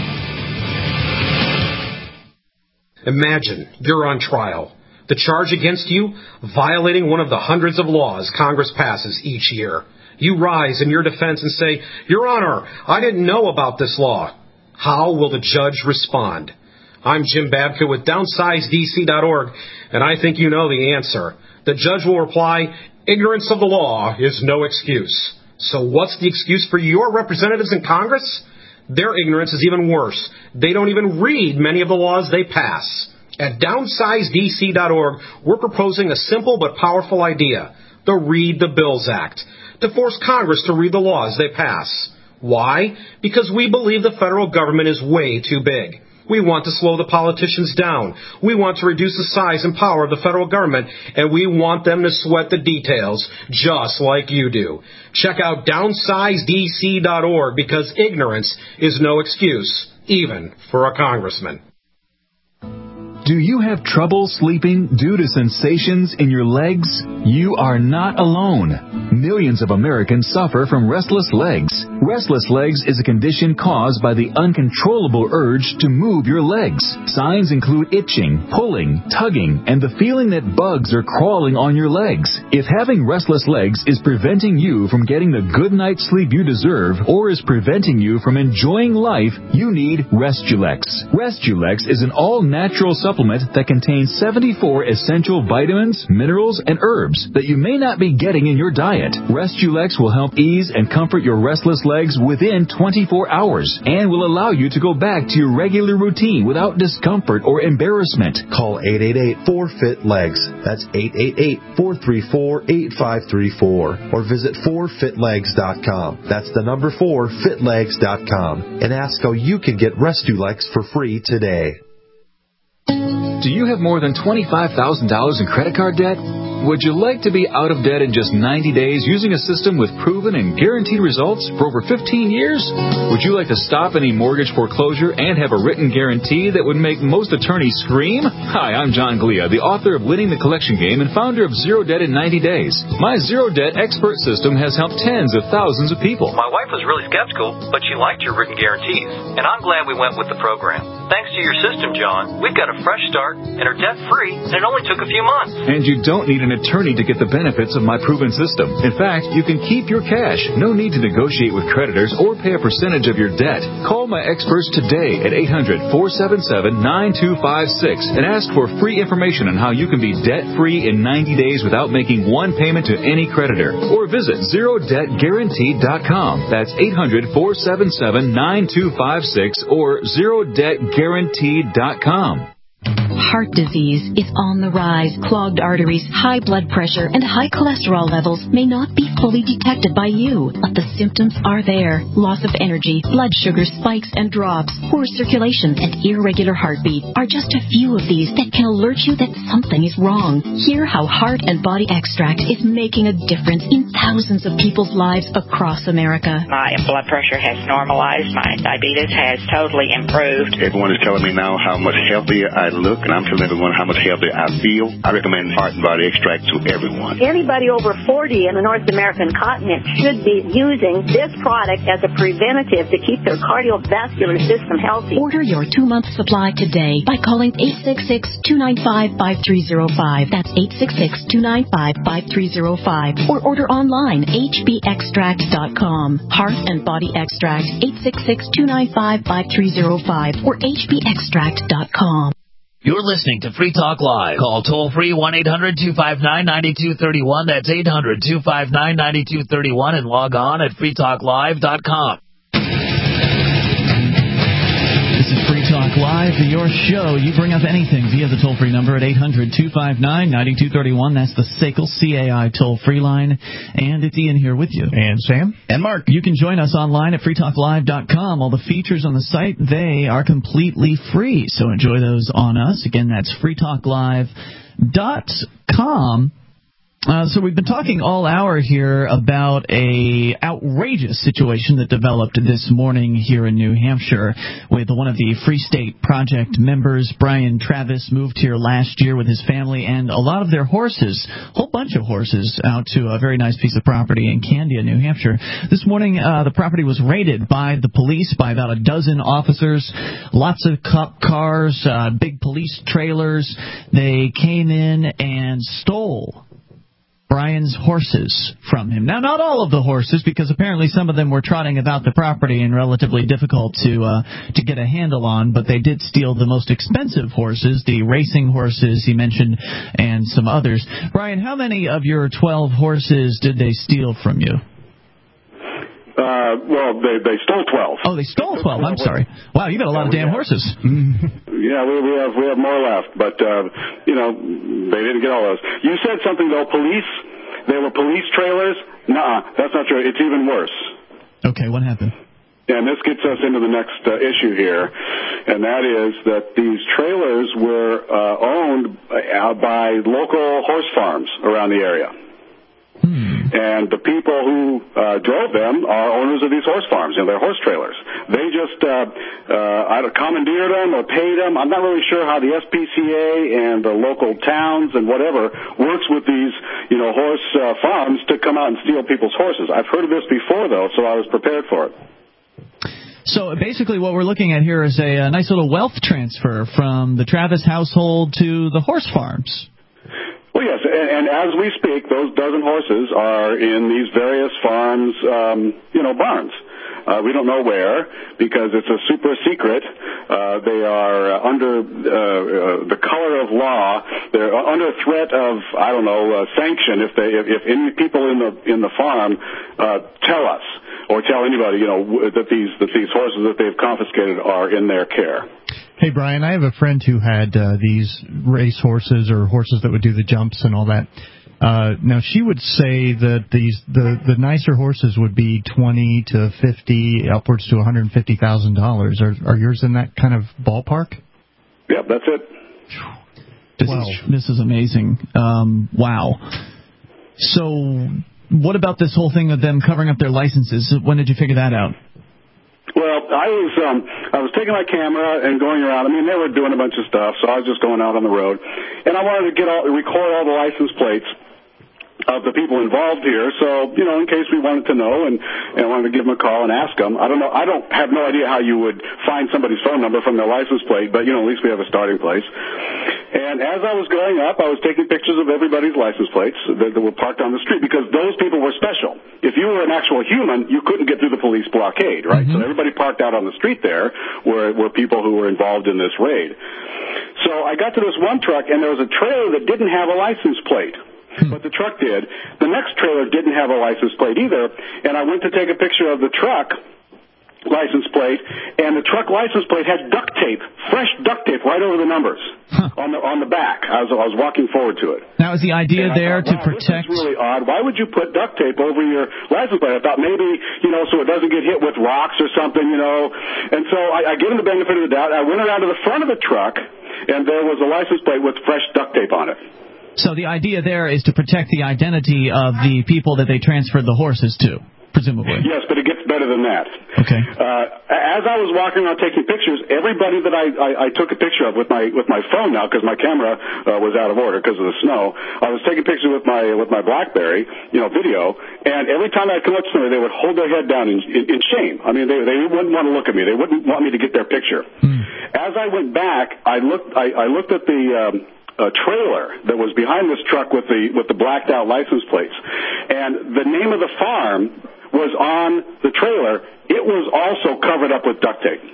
Imagine you're on trial. The charge against you, violating one of the hundreds of laws Congress passes each year. You rise in your defense and say, Your Honor, I didn't know about this law. How will the judge respond? I'm Jim Babka with DownsizeDC.org, and I think you know the answer. The judge will reply, ignorance of the law is no excuse. So what's the excuse for your representatives in Congress? Their ignorance is even worse. They don't even read many of the laws they pass. At DownsizeDC.org, we're proposing a simple but powerful idea, the Read the Bills Act, to force Congress to read the laws they pass. Why? Because we believe the federal government is way too big. We want to slow the politicians down. We want to reduce the size and power of the federal government, and we want them to sweat the details, just like you do. Check out DownsizeDC.org, because ignorance is no excuse, even for a congressman. Do you have trouble sleeping due to sensations in your legs? You are not alone. Millions of Americans suffer from restless legs. Restless legs is a condition caused by the uncontrollable urge to move your legs. Signs include itching, pulling, tugging, and the feeling that bugs are crawling on your legs. If having restless legs is preventing you from getting the good night's sleep you deserve, or is preventing you from enjoying life, you need Restulex. Restulex is an all-natural supplement supplement that contains 74 essential vitamins, minerals, and herbs that you may not be getting in your diet. Restulex will help ease and comfort your restless legs within 24 hours and will allow you to go back to your regular routine without discomfort or embarrassment. Call 888-4FIT-LEGS. That's 888-434-8534. Or visit 4fitlegs.com. That's the number 4fitlegs.com. And ask how you can get Restulex for free today. Do you have more than $25,000 in credit card debt? Would you like to be out of debt in just 90 days using a system with proven and guaranteed results for over 15 years? Would you like to stop any mortgage foreclosure and have a written guarantee that would make most attorneys scream? Hi, I'm John Glia, the author of Winning the Collection Game and founder of Zero Debt in 90 Days. My Zero Debt expert system has helped tens of thousands of people. My wife was really skeptical, but she liked your written guarantees, and I'm glad we went with the program. Thanks to your system, John, we've got a fresh start and are debt-free, and it only took a few months. And you don't need an attorney to get the benefits of my proven system. In fact, you can keep your cash. No need to negotiate with creditors or pay a percentage of your debt. Call my experts today at 800-477-9256 and ask for free information on how you can be debt-free in 90 days without making one payment to any creditor. Or visit ZeroDebtGuaranteed.com. That's 800-477-9256 or ZeroDebtGuaranteed.com. Heart disease is on the rise. Clogged arteries, high blood pressure, and high cholesterol levels may not be fully detected by you, but the symptoms are there. Loss of energy, blood sugar spikes and drops, poor circulation, and irregular heartbeat are just a few of these that can alert you that something is wrong. Hear how Heart and Body Extract is making a difference in thousands of people's lives across America. My blood pressure has normalized. My diabetes has totally improved. Everyone is telling me now how much healthier I look, and I'm telling everyone how much healthier I feel. I recommend Heart and Body Extract to everyone. Anybody over 40 in the North American continent should be using this product as a preventative to keep their cardiovascular system healthy. Order your 2-month supply today by calling 866-295-5305. That's 866-295-5305. Or order online, hbextract.com. Heart and Body Extract, 866-295-5305 or hbextract.com. You're listening to Free Talk Live. Call toll-free 1-800-259-9231. That's 800-259-9231 and log on at freetalklive.com. This is Free Talk Live, your show. You bring up anything via the toll-free number at 800-259-9231. That's the SACL CAI toll-free line. And it's Ian here with you. And Sam. And Mark. You can join us online at freetalklive.com. All the features on the site, they are completely free. So enjoy those on us. Again, that's freetalklive.com. So we've been talking all hour here about a outrageous situation that developed this morning here in New Hampshire with one of the Free State Project members. Brian Travis moved here last year with his family and a lot of their horses, a whole bunch of horses, out to a very nice piece of property in Candia, New Hampshire. This morning, the property was raided by the police, by about a dozen officers, lots of cop cars, big police trailers. They came in and stole Brian's horses from him. Now, not all of the horses, because apparently some of them were trotting about the property and relatively difficult to get a handle on, but they did steal the most expensive horses, the racing horses he mentioned, and some others. Brian, how many of your 12 horses did they steal from you? Well, they stole 12. Oh, they stole 12. I'm sorry. Wow, you got a lot of damn horses. Yeah, we have more left, but they didn't get all those. You said something though, police. They were police trailers. Nuh-uh, that's not true. It's even worse. Okay, what happened? And this gets us into the next issue here, and that is that these trailers were owned by local horse farms around the area. And the people who drove them are owners of these horse farms, they're horse trailers. They just either commandeered them or paid them. I'm not really sure how the SPCA and the local towns and whatever works with these, horse farms to come out and steal people's horses. I've heard of this before, though, so I was prepared for it. So basically what we're looking at here is a nice little wealth transfer from the Travis household to the horse farms. Well, yes, and as we speak, those dozen horses are in these various farms, barns. We don't know where because it's a super secret. They are under the color of law. They're under threat of, sanction if any people in the farm tell us or tell anybody, that these horses that they've confiscated are in their care. Hey, Brian, I have a friend who had these race horses or horses that would do the jumps and all that. Now, she would say that the nicer horses would be $20 to $50, upwards to $150,000. Are yours in that kind of ballpark? Yep, that's it. This is amazing. Wow. So, what about this whole thing of them covering up their licenses? When did you figure that out? Well, I was taking my camera and going around. I mean, they were doing a bunch of stuff, so I was just going out on the road, and I wanted to record all the license plates of the people involved here, so, in case we wanted to know and wanted to give them a call and ask them. I don't know. I don't have no idea how you would find somebody's phone number from their license plate, but, at least we have a starting place. And as I was going up, I was taking pictures of everybody's license plates that were parked on the street because those people were special. If you were an actual human, you couldn't get through the police blockade, right? Mm-hmm. So everybody parked out on the street there were people who were involved in this raid. So I got to this one truck, and there was a trailer that didn't have a license plate. But the truck did. The next trailer didn't have a license plate either, and I went to take a picture of the truck license plate, and the truck license plate had duct tape, fresh duct tape right over the numbers on the back. I was walking forward to it. Now, is the idea there to protect... This is really odd. Why would you put duct tape over your license plate? I thought maybe, so it doesn't get hit with rocks or something, And so I gave him the benefit of the doubt. I went around to the front of the truck, and there was a license plate with fresh duct tape on it. So the idea there is to protect the identity of the people that they transferred the horses to, presumably. Yes, but it gets better than that. Okay. As I was walking around taking pictures, everybody that I took a picture of with my phone now, because my camera was out of order because of the snow, I was taking pictures with my BlackBerry, video, and every time I'd come up to somebody, they would hold their head down in shame. I mean, they wouldn't want to look at me. They wouldn't want me to get their picture. As I went back, I looked at the trailer that was behind this truck with the blacked out license plates, and the name of the farm was on the trailer. It was also covered up with duct tape.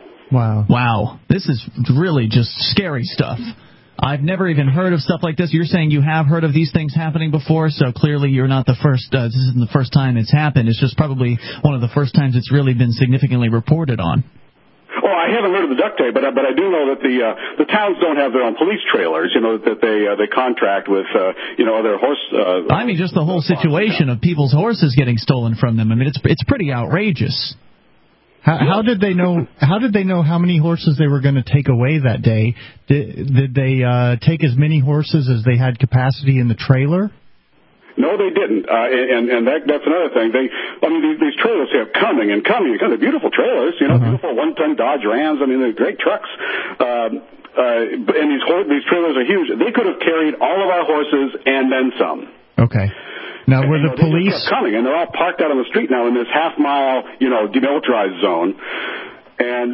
Wow. This is really just scary stuff. I've never even heard of stuff like this. You're saying you have heard of these things happening before, so clearly you're not the first. This isn't the first time it's happened. It's just probably one of the first times it's really been significantly reported on. Well, I haven't heard of the duct tape, but I do know that the towns don't have their own police trailers. That they contract with other horse. I mean, just the whole situation of people's horses getting stolen from them. I mean, it's pretty outrageous. How did they know? How did they know how many horses they were going to take away that day? Did they take as many horses as they had capacity in the trailer? No, they didn't, and that's another thing. These trailers here coming and coming. They're beautiful trailers, beautiful 1-ton Dodge Rams. I mean, they're great trucks. And these trailers are huge. They could have carried all of our horses and then some. Okay. Now, were the police they coming, and they're all parked out on the street now in this half-mile, demilitarized zone, and.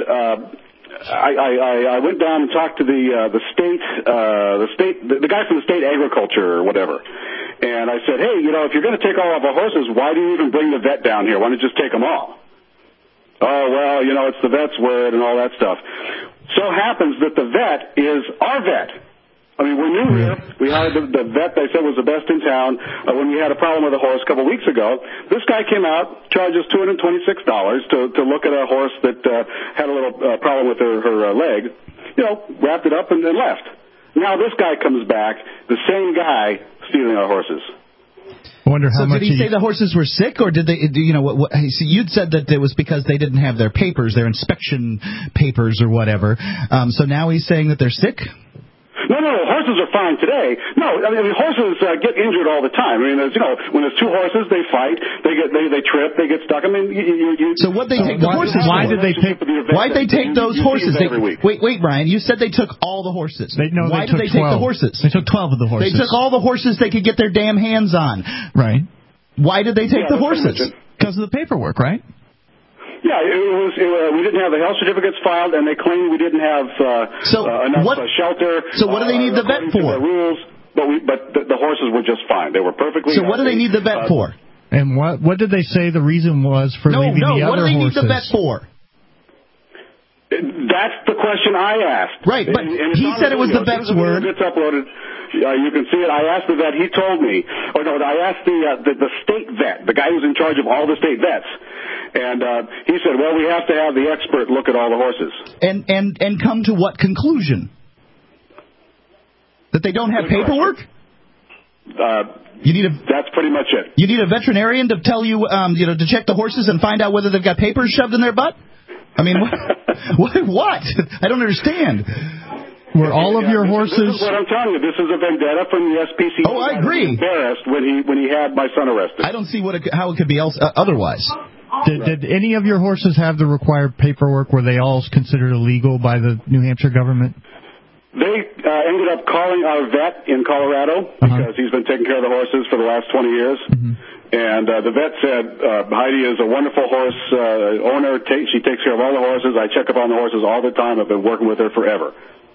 I went down and talked to the guy from the state agriculture or whatever, and I said, hey, if you're going to take all of our horses, why do you even bring the vet down here? Why don't you just take them all? Oh, well, it's the vet's word and all that stuff. So happens that the vet is our vet. I mean, we're new here. We hired the vet they said was the best in town when we had a problem with a horse a couple of weeks ago. This guy came out, charged us $226 to look at a horse that had a little problem with her leg, wrapped it up and then left. Now this guy comes back, the same guy stealing our horses. I wonder how much. Did he say the horses were sick, or did they? So you'd said that it was because they didn't have their papers, their inspection papers or whatever. So now he's saying that they're sick? No, horses are fine today. No, I mean, horses get injured all the time. I mean, when there's two horses, they fight, they trip, they get stuck. I mean, So what they take the horses? Why did they take those horses? Wait, Brian, you said they took all the horses. Why did they take the horses? They took 12 of the horses. They took all the horses they could get their damn hands on. Right. Why did they take the horses? Because of the paperwork, right? Yeah, we didn't have the health certificates filed, and they claimed we didn't have enough shelter. So what do they need the vet for? The rules, but the horses were just fine. They were perfectly. So what do they need the vet for? And what did they say the reason was for leaving the other horses? What do they need the vet for? That's the question I asked. Right, but he said it was the vet's word. It's uploaded. You can see it. I asked the vet. He told me. I asked the state vet, the guy who's in charge of all the state vets. And he said, well, we have to have the expert look at all the horses. And come to what conclusion? That they don't have paperwork? That's pretty much it. You need a veterinarian to tell you, to check the horses and find out whether they've got papers shoved in their butt? I mean, what? I don't understand. Were all of your horses... This is what I'm telling you. This is a vendetta from the SPCA. Oh, I agree. Embarrassed when he had my son arrested. I don't see how it could be otherwise. Did any of your horses have the required paperwork? Were they all considered illegal by the New Hampshire government? They ended up calling our vet in Colorado because he's been taking care of the horses for the last 20 years. Mm-hmm. And the vet said, Heidi is a wonderful horse owner. She takes care of all the horses. I check up on the horses all the time. I've been working with her forever.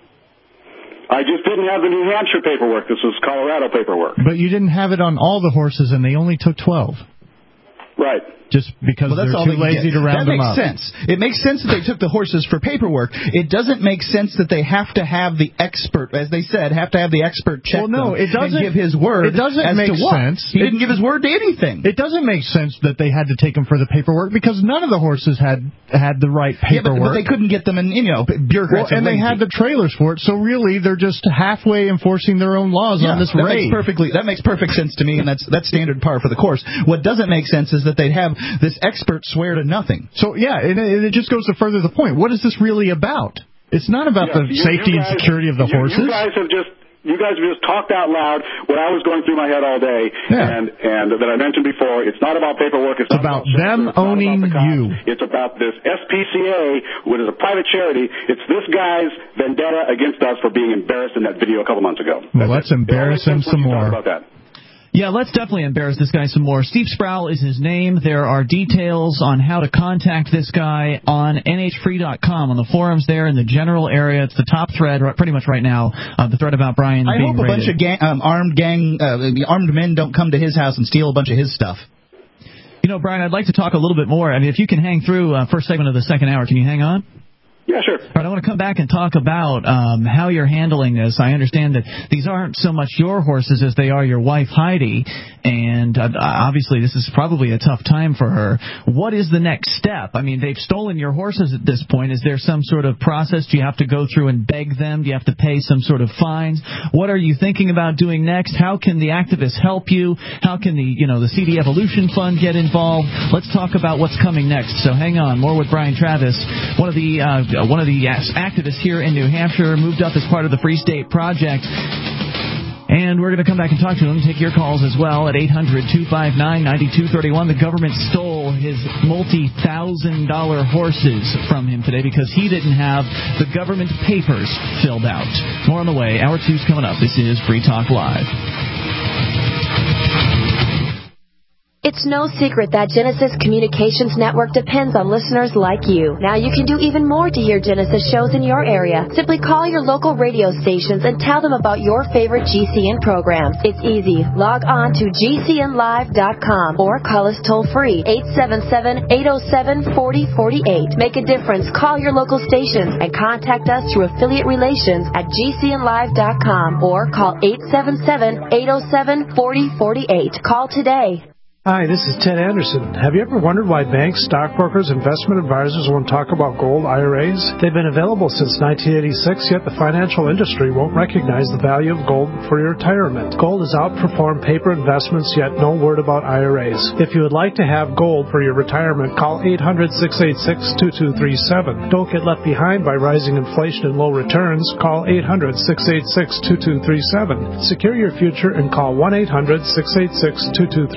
I just didn't have the New Hampshire paperwork. This was Colorado paperwork. But you didn't have it on all the horses, and they only took 12. Right. Just because they're too lazy to round them up. That makes sense. It makes sense that they took the horses for paperwork. It doesn't make sense that they have to have the expert, as they said, check them and give his word. It doesn't make sense. He didn't give his word to anything. It doesn't make sense that they had to take them for the paperwork because none of the horses had the right paperwork. Yeah, but they couldn't get them in, bureaucrats. And they had the trailers for it, so really they're just halfway enforcing their own laws on this raid. That makes perfect sense to me, and that's standard par for the course. What doesn't make sense is that they'd have this expert swear to nothing. So, and it just goes to further the point. What is this really about? It's not about the safety and security of the horses. You guys have just talked out loud what I was going through my head all day, and that I mentioned before. It's not about paperwork. It's about them owning you. It's about this SPCA, which is a private charity. It's this guy's vendetta against us for being embarrassed in that video a couple months ago. Well, let's embarrass him some more. About that. Yeah, let's definitely embarrass this guy some more. Steve Sproul is his name. There are details on how to contact this guy on nhfree.com, on the forums there in the general area. It's the top thread pretty much right now, the thread about Brian being raided. I hope a bunch of armed men don't come to his house and steal a bunch of his stuff. Brian, I'd like to talk a little bit more. I mean, if you can hang through first segment of the second hour, can you hang on? Yeah, sure. All right, I want to come back and talk about how you're handling this. I understand that these aren't so much your horses as they are your wife, Heidi, and obviously this is probably a tough time for her. What is the next step? I mean, they've stolen your horses at this point. Is there some sort of process? Do you have to go through and beg them? Do you have to pay some sort of fines? What are you thinking about doing next? How can the activists help you? How can the CD Evolution Fund get involved? Let's talk about what's coming next. So hang on. More with Brian Travis, one of the activists here in New Hampshire, moved up as part of the Free State Project. And we're going to come back and talk to him, take your calls as well at 800-259-9231. The government stole his multi-$1,000 horses from him today because he didn't have the government papers filled out. More on the way. Hour 2's coming up. This is Free Talk Live. It's no secret that Genesis Communications Network depends on listeners like you. Now you can do even more to hear Genesis shows in your area. Simply call your local radio stations and tell them about your favorite GCN programs. It's easy. Log on to GCNlive.com or call us toll-free, 877-807-4048. Make a difference. Call your local stations and contact us through affiliate relations at GCNlive.com or call 877-807-4048. Call today. Hi, this is Ted Anderson. Have you ever wondered why banks, stockbrokers, investment advisors won't talk about gold IRAs? They've been available since 1986, yet the financial industry won't recognize the value of gold for your retirement. Gold has outperformed paper investments, yet no word about IRAs. If you would like to have gold for your retirement, call 800-686-2237. Don't get left behind by rising inflation and low returns. Call 800-686-2237. Secure your future and call 1-800-686-2237.